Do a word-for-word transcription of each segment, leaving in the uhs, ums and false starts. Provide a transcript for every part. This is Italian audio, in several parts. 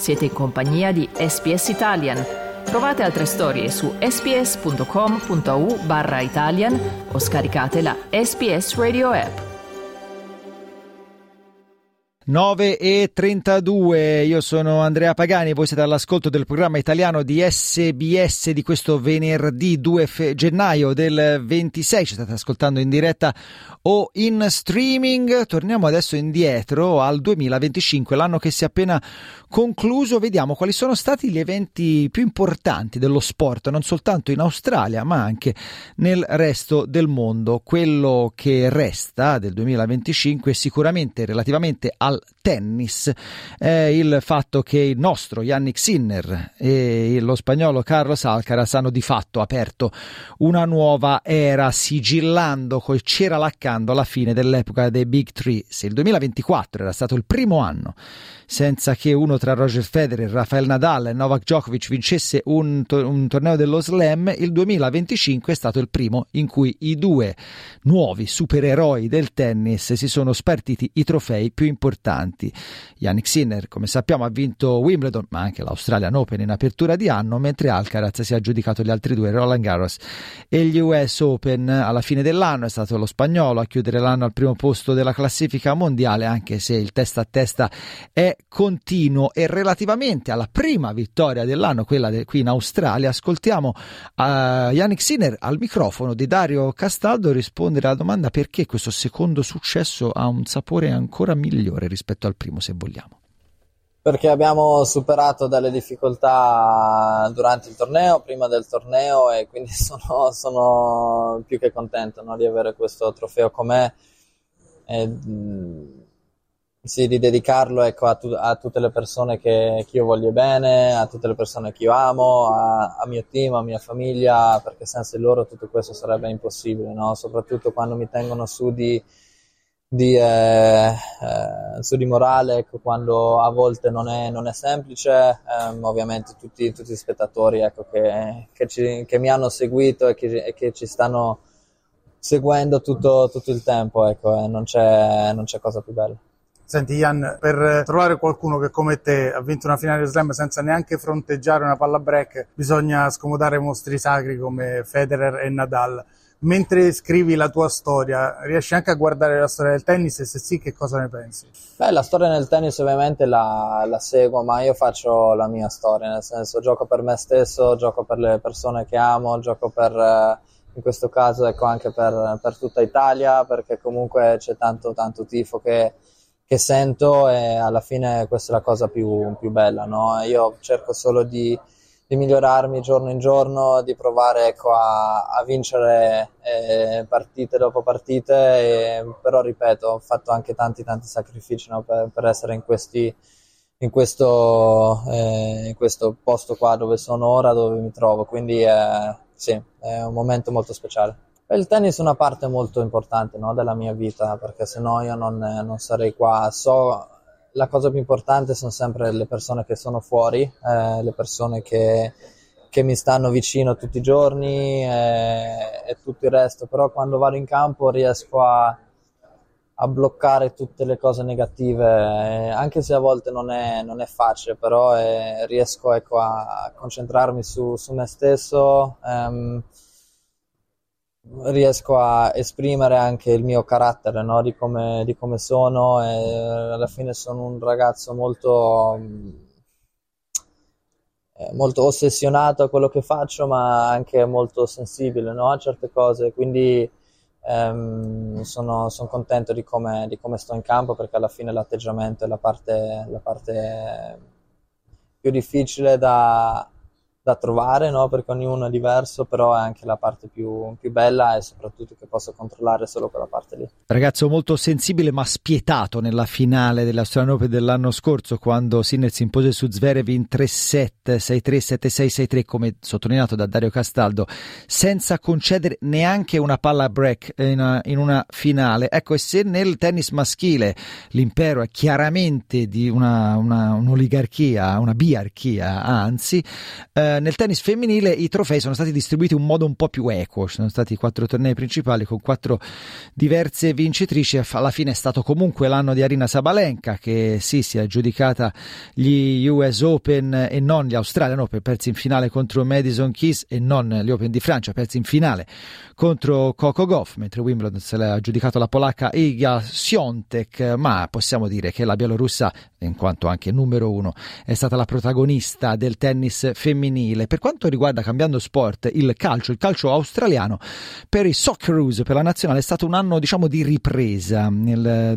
Siete in compagnia di S B S Italian. Trovate altre storie su sbs.com.au barra Italian o scaricate la S B S Radio app. nove e trentadue, io sono Andrea Pagani e voi siete all'ascolto del programma italiano di S B S di questo venerdì due gennaio del ventisei. Ci state ascoltando in diretta o in streaming. Torniamo adesso indietro al duemilaventicinque, l'anno che si è appena concluso. Vediamo quali sono stati gli eventi più importanti dello sport, non soltanto in Australia ma anche nel resto del mondo. Quello che resta del duemilaventicinque sicuramente relativamente al tennis è il fatto che il nostro Jannik Sinner e lo spagnolo Carlos Alcaraz hanno di fatto aperto una nuova era, sigillando, col ceralaccando la fine dell'epoca dei Big Three. Se il duemilaventiquattro era stato il primo anno senza che uno tra Roger Federer, Rafael Nadal e Novak Djokovic vincesse un, to- un torneo dello Slam, il duemilaventicinque è stato il primo in cui i due nuovi supereroi del tennis si sono spartiti i trofei più importanti. Jannik Sinner, come sappiamo, ha vinto Wimbledon ma anche l'Australian Open in apertura di anno, mentre Alcaraz si è aggiudicato gli altri due, Roland Garros e gli U S Open. Alla fine dell'anno è stato lo spagnolo a chiudere l'anno al primo posto della classifica mondiale, anche se il testa a testa è continuo. E relativamente alla prima vittoria dell'anno, quella de- qui in Australia, ascoltiamo uh, Jannik Sinner al microfono di Dario Castaldo rispondere alla domanda perché questo secondo successo ha un sapore ancora migliore rispetto al primo, se vogliamo. Perché abbiamo superato delle difficoltà durante il torneo, prima del torneo, e quindi sono, sono più che contento, no, di avere questo trofeo con me. E, mh, sì, di dedicarlo, ecco, a, tu, a tutte le persone che, che io voglio bene, a tutte le persone che io amo, a, a mio team, a mia famiglia, perché senza di loro tutto questo sarebbe impossibile, no? Soprattutto quando mi tengono su di, di, eh, eh, su di morale, ecco, quando a volte non è, non è semplice. ehm, ovviamente tutti, tutti gli spettatori, ecco, che, che, ci, che mi hanno seguito e che, e che ci stanno seguendo tutto, tutto il tempo, ecco, e non c'è, non c'è cosa più bella. Senti Jan, per trovare qualcuno che come te ha vinto una finale di slam senza neanche fronteggiare una palla break, bisogna scomodare mostri sacri come Federer e Nadal. Mentre scrivi la tua storia, riesci anche a guardare la storia del tennis, e se sì, che cosa ne pensi? Beh, la storia nel tennis ovviamente la, la seguo, ma io faccio la mia storia, nel senso gioco per me stesso, gioco per le persone che amo, gioco per, in questo caso, ecco, anche per, per tutta Italia, perché comunque c'è tanto tanto tifo che che sento, e alla fine questa è la cosa più, più bella, no? Io cerco solo di, di migliorarmi giorno in giorno, di provare, ecco, a, a vincere eh, partite dopo partite, e, però ripeto, ho fatto anche tanti tanti sacrifici, no? per, per essere in questi in questo, eh, in questo posto qua dove sono ora, dove mi trovo, quindi eh, sì, è un momento molto speciale. Il tennis è una parte molto importante, no, della mia vita, perché sennò io non, non sarei qua. So, la cosa più importante sono sempre le persone che sono fuori, eh, le persone che, che mi stanno vicino tutti i giorni, eh, e tutto il resto, però quando vado in campo riesco a, a bloccare tutte le cose negative, eh, anche se a volte non è, non è facile, però eh, riesco, ecco, a, a concentrarmi su, su me stesso. ehm, riesco a esprimere anche il mio carattere, no? di come di come sono, e alla fine sono un ragazzo molto molto ossessionato a quello che faccio, ma anche molto sensibile, no? a certe cose, quindi ehm, sono, sono contento di come, di come sto in campo, perché alla fine l'atteggiamento è la parte, la parte più difficile da da trovare, no? Perché ognuno è diverso, però è anche la parte più, più bella, e soprattutto che posso controllare solo quella parte lì. Ragazzo molto sensibile ma spietato nella finale dell'Australian Open dell'anno scorso, quando Sinner si impose su Zverev in tre set, sei tre, sette sei, sei tre, come sottolineato da Dario Castaldo, senza concedere neanche una palla break in una, in una finale. Ecco, e se nel tennis maschile l'impero è chiaramente di una, una un'oligarchia, una biarchia, anzi, eh, nel tennis femminile i trofei sono stati distribuiti in un modo un po' più equo, ci sono stati quattro tornei principali con quattro diverse vincitrici. Alla fine è stato comunque l'anno di Aryna Sabalenka, che sì, si è aggiudicata gli U S Open e non gli Australian Open, persi in finale contro Madison Keys, e non gli Open di Francia, persi in finale contro Coco Gauff, mentre Wimbledon se l'ha aggiudicato la polacca Iga Świątek. Ma possiamo dire che la bielorussa, in quanto anche numero uno, è stata la protagonista del tennis femminile. Per quanto riguarda, cambiando sport, il calcio, il calcio australiano, per i Socceroos, per la nazionale, è stato un anno, diciamo, di ripresa. Nel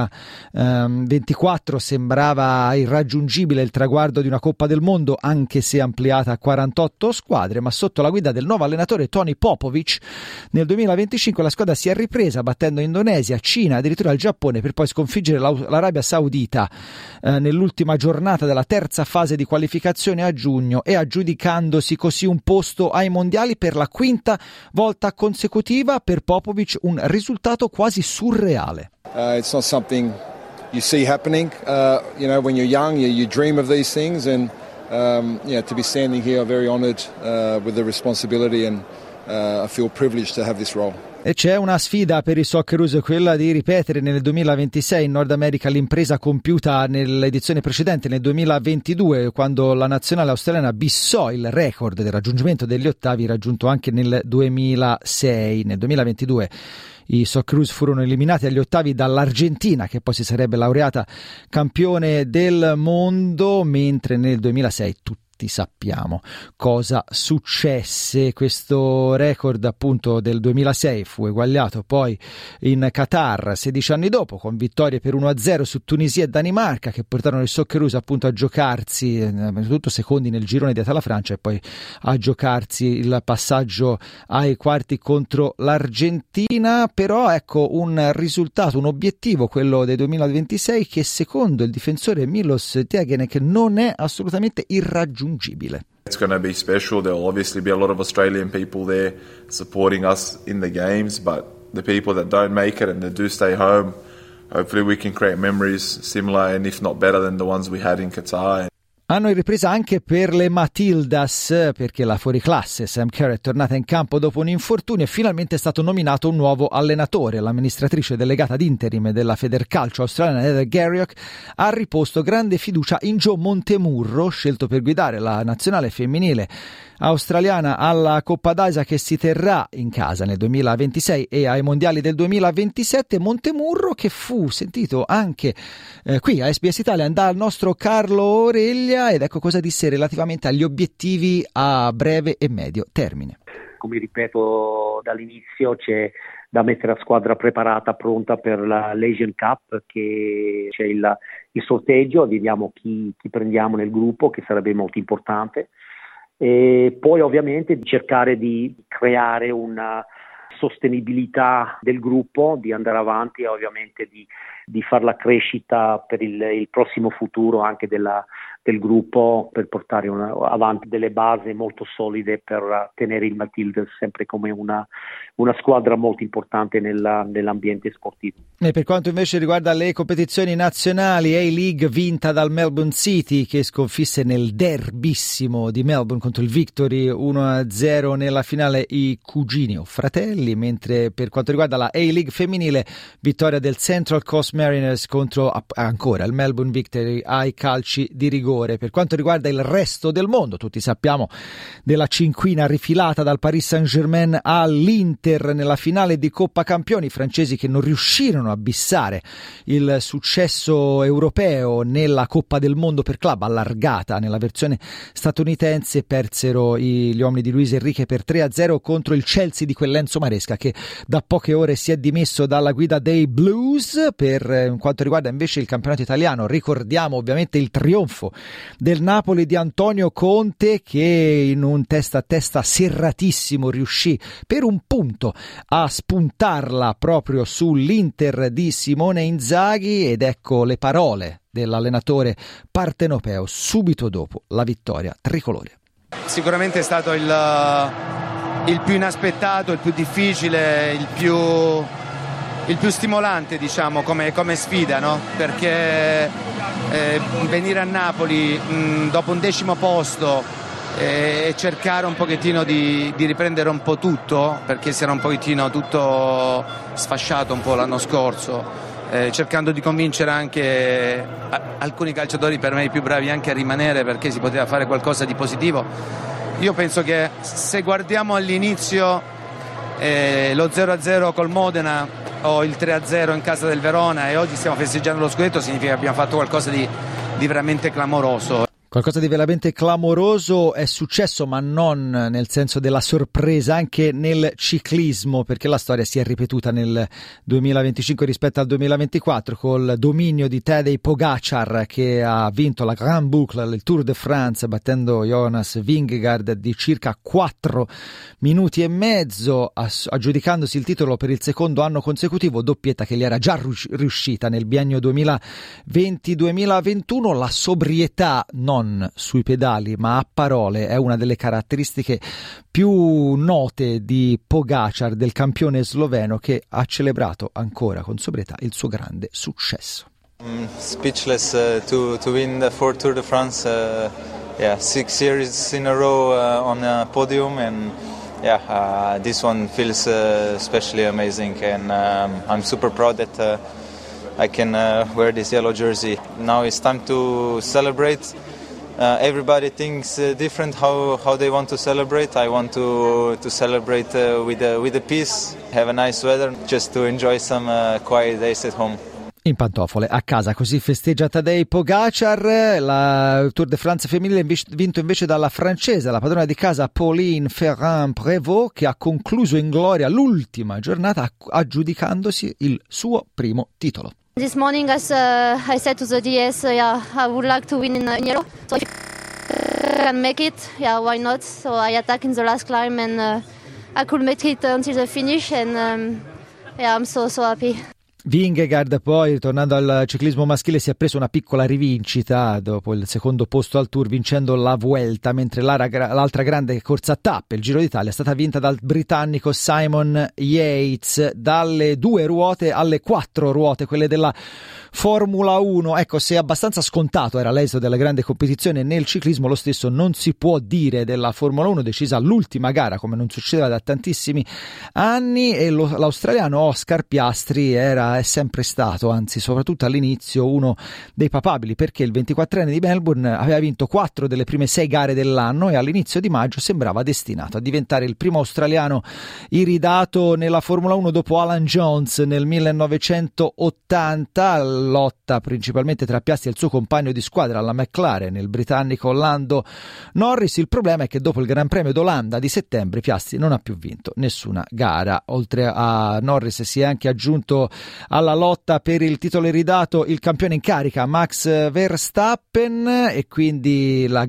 duemilaventiquattro sembrava irraggiungibile il traguardo di una Coppa del Mondo, anche se ampliata a quarantotto squadre, ma sotto la guida del nuovo allenatore Tony Popovic nel duemilaventicinque la squadra si è ripresa, battendo Indonesia, Cina, addirittura il Giappone, per poi sconfiggere l'Arabia Saudita eh, nell'ultima giornata della terza fase di qualificazione a giugno, e aggiudicandosi così un posto ai mondiali per la quinta volta consecutiva. Per Popovic un risultato quasi surreale. Uh, it's not something you see happening. Uh, you know, when you're young, you, you dream of these things, and um, yeah, to be standing here, I'm very honoured uh, with the responsibility, and uh, I feel privileged to have this role. E c'è una sfida per i Socceroos, quella di ripetere nel duemilaventisei in Nord America l'impresa compiuta nell'edizione precedente, nel duemilaventidue, quando la nazionale australiana bissò il record del raggiungimento degli ottavi raggiunto anche nel duemilasei. Nel duemilaventidue i Socceroos furono eliminati agli ottavi dall'Argentina, che poi si sarebbe laureata campione del mondo, mentre nel duemilasei tutti sappiamo cosa successe. Questo record appunto del duemilasei fu eguagliato poi in Qatar sedici anni dopo, con vittorie per uno a zero su Tunisia e Danimarca, che portarono i Socceroos appunto a giocarsi soprattutto secondi nel girone dietro alla Francia, e poi a giocarsi il passaggio ai quarti contro l'Argentina. Però ecco un risultato, un obiettivo, quello del duemilaventisei, che secondo il difensore Milos Tegenek non è assolutamente irraggiungibile. It's going to be special. There will obviously be a lot of Australian people there supporting us in the games, but the people that don't make it and that do stay home, hopefully we can create memories similar and if not better than the ones we had in Qatar. Hanno in ripresa anche per le Matildas, perché la fuoriclasse Sam Kerr è tornata in campo dopo un infortunio e finalmente è stato nominato un nuovo allenatore. L'amministratrice delegata ad interim della Federcalcio australiana, Heather Garriock, ha riposto grande fiducia in Joe Montemurro, scelto per guidare la nazionale femminile australiana alla Coppa d'Asia, che si terrà in casa nel duemilaventisei e ai mondiali del duemilaventisette. Montemurro che fu sentito anche eh, qui a S B S Italian dal nostro Carlo Oreglia, ed ecco cosa disse relativamente agli obiettivi a breve e medio termine. Come ripeto dall'inizio, c'è da mettere la squadra preparata, pronta per la l'Asian Cup, che c'è il, il sorteggio, vediamo chi, chi prendiamo nel gruppo, che sarebbe molto importante. E poi ovviamente cercare di creare una sostenibilità del gruppo, di andare avanti e ovviamente di, di fare la crescita per il, il prossimo futuro anche della, del gruppo, per portare una, avanti delle basi molto solide per tenere il Matildas sempre come una, una squadra molto importante nella, nell'ambiente sportivo. E per quanto invece riguarda le competizioni nazionali, A-League vinta dal Melbourne City, che sconfisse nel derbissimo di Melbourne contro il Victory uno a zero nella finale i cugini o fratelli, mentre per quanto riguarda la A-League femminile, vittoria del Central Coast Mariners contro ancora il Melbourne Victory ai calci di rigore. Per quanto riguarda il resto del mondo, tutti sappiamo della cinquina rifilata dal Paris Saint-Germain all'Inter nella finale di Coppa Campioni, i francesi che non riuscirono a bissare il successo europeo nella Coppa del Mondo per club allargata nella versione statunitense, persero gli uomini di Luis Enrique per tre a zero contro il Chelsea di quell'Enzo Maresca, che da poche ore si è dimesso dalla guida dei Blues. Per quanto riguarda invece il campionato italiano, ricordiamo ovviamente il trionfo del Napoli di Antonio Conte, che in un testa a testa serratissimo riuscì per un punto a spuntarla proprio sull'Inter di Simone Inzaghi, ed ecco le parole dell'allenatore partenopeo subito dopo la vittoria tricolore. Sicuramente è stato il, il più inaspettato, il più difficile, il più, il più stimolante, diciamo, come, come sfida, no? Perché Eh, venire a Napoli mh, dopo un decimo posto e cercare un pochettino di, di riprendere un po' tutto, perché si era un pochettino tutto sfasciato un po' l'anno scorso, eh, cercando di convincere anche a, alcuni calciatori per me i più bravi anche a rimanere, perché si poteva fare qualcosa di positivo. Io penso che se guardiamo all'inizio eh, lo zero a zero col Modena o il tre a zero in casa del Verona e oggi stiamo festeggiando lo scudetto, significa che abbiamo fatto qualcosa di, di veramente clamoroso. Qualcosa di veramente clamoroso è successo, ma non nel senso della sorpresa, anche nel ciclismo, perché la storia si è ripetuta nel duemilaventicinque rispetto al duemilaventiquattro col dominio di Tadej Pogacar, che ha vinto la Grand Boucle, il Tour de France, battendo Jonas Vingegaard di circa quattro minuti e mezzo, aggiudicandosi il titolo per il secondo anno consecutivo, doppietta che gli era già riuscita nel biennio duemilaventi duemilaventuno. La sobrietà non sui pedali ma a parole è una delle caratteristiche più note di Pogacar, del campione sloveno, che ha celebrato ancora con sobrietà il suo grande successo. I'm speechless uh, to to win the fourth Tour de France, uh, yeah, six years in a row uh, on a podium, and yeah, uh, this one feels uh, especially amazing, and um, I'm super proud that uh, I can uh, wear this yellow jersey. Now it's time to celebrate. Uh, everybody thinks uh, different how, how they want to celebrate. I want to to celebrate uh, with a, with a peace, have a nice weather, just to enjoy some uh, quiet days at home. In pantofole a casa, così festeggia Tadej Pogacar. La Tour de France femminile vinto invece dalla francese, la padrona di casa Pauline Ferrand-Prévot, che ha concluso in gloria l'ultima giornata aggiudicandosi il suo primo titolo. This morning, as uh, I said to the D S, uh, yeah, I would like to win in, in Euro. So if I can make it, yeah, why not? So I attacked in the last climb, and uh, I could make it until the finish, and um, yeah, I'm so so happy. Vingegaard poi, tornando al ciclismo maschile, si è preso una piccola rivincita dopo il secondo posto al Tour, vincendo la Vuelta, mentre l'altra grande corsa a tappe, il Giro d'Italia, è stata vinta dal britannico Simon Yates. Dalle due ruote alle quattro ruote, quelle della Formula uno. Ecco, se abbastanza scontato era l'esito della grande competizione nel ciclismo, lo stesso non si può dire della Formula uno, decisa l'ultima gara, come non succedeva da tantissimi anni, e lo, l'australiano Oscar Piastri era è sempre stato, anzi soprattutto all'inizio, uno dei papabili, perché il ventiquattrenne di Melbourne aveva vinto quattro delle prime sei gare dell'anno e all'inizio di maggio sembrava destinato a diventare il primo australiano iridato nella Formula uno dopo Alan Jones nel millenovecentottanta. Lotta principalmente tra Piastri e il suo compagno di squadra alla McLaren, il britannico Lando Norris. Il problema è che dopo il Gran Premio d'Olanda di settembre Piastri non ha più vinto nessuna gara. Oltre a Norris si è anche aggiunto alla lotta per il titolo iridato il campione in carica Max Verstappen, e quindi la,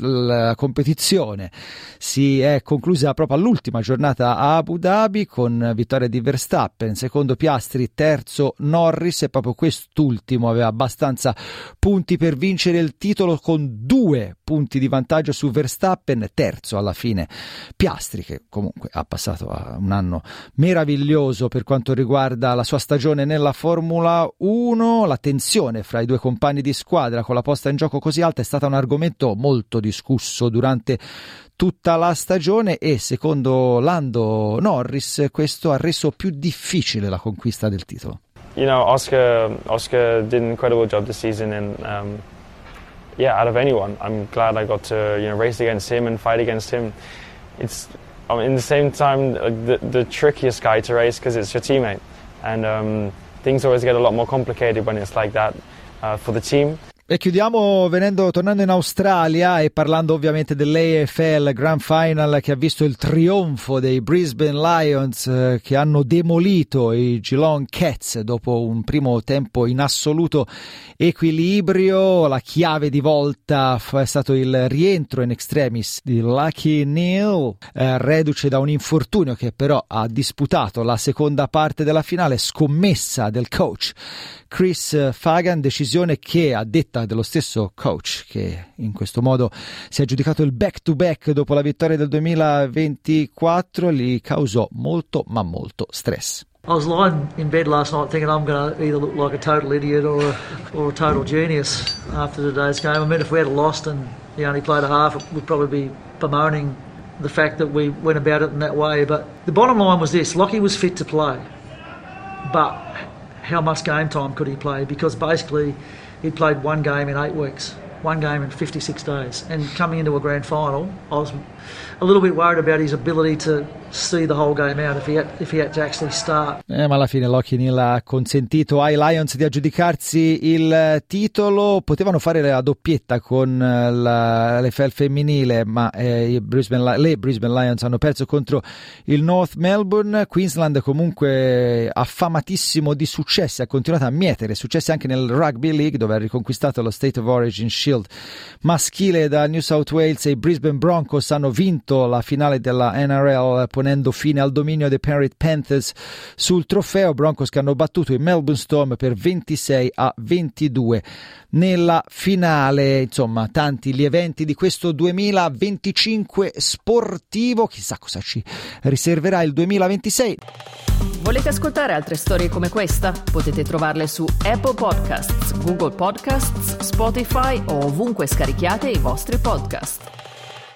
la competizione si è conclusa proprio all'ultima giornata a Abu Dhabi con vittoria di Verstappen, secondo Piastri, terzo Norris, e proprio quest'ultimo aveva abbastanza punti per vincere il titolo con due punti di vantaggio su Verstappen. Terzo alla fine Piastri, che comunque ha passato un anno meraviglioso per quanto riguarda la sua stagione nella Formula uno. La tensione fra i due compagni di squadra con la posta in gioco così alta è stata un argomento molto discusso durante tutta la stagione, e secondo Lando Norris questo ha reso più difficile la conquista del titolo. You know, Oscar Oscar did an incredible job this season, and um, yeah, out of anyone, I'm glad I got to you know race against him and fight against him. It's I mean, in the same time uh, the the trickiest guy to race because it's your teammate, and um, things always get a lot more complicated when it's like that uh, for the team. E chiudiamo venendo, tornando in Australia e parlando ovviamente dell'A F L Grand Final, che ha visto il trionfo dei Brisbane Lions eh, che hanno demolito i Geelong Cats dopo un primo tempo in assoluto equilibrio. La chiave di volta è stato il rientro in extremis di Lucky Neal, eh, reduce da un infortunio, che però ha disputato la seconda parte della finale, scommessa del coach Chris Fagan, decisione che, a detta dello stesso coach, che in questo modo si è aggiudicato il back-to-back dopo la vittoria del duemilaventiquattro, gli causò molto ma molto stress. I was lying in bed last night thinking I'm going to either look like a total idiot or a, or a total genius after today's game. I mean, if we had lost and he only played a half, it would probably be bemoaning the fact that we went about it in that way. But the bottom line was this: Lockie was fit to play, but how much game time could he play? Because basically he'd played one game in eight weeks, one game in fifty-six days. And coming into a grand final, I was a little bit worried about his ability to see the whole game out if he had, if he had to actually start. Eh, ma alla fine Lockie Neal ha consentito ai Lions di aggiudicarsi il titolo. Potevano fare la doppietta con la, l'N F L femminile, ma eh, i Brisbane, le Brisbane Lions hanno perso contro il North Melbourne. Queensland comunque affamatissimo di successi, ha continuato a mietere successi anche nel Rugby League, dove ha riconquistato lo State of Origin Shield maschile da New South Wales, e i Brisbane Broncos hanno vinto la finale della N R L ponendo fine al dominio dei Penrith Panthers sul trofeo. Broncos che hanno battuto i Melbourne Storm per ventisei a ventidue nella finale. Insomma, tanti gli eventi di questo duemilaventicinque sportivo, chissà cosa ci riserverà il duemilaventisei. Volete ascoltare altre storie come questa? Potete trovarle su Apple Podcasts, Google Podcasts, Spotify o ovunque scarichiate i vostri podcast.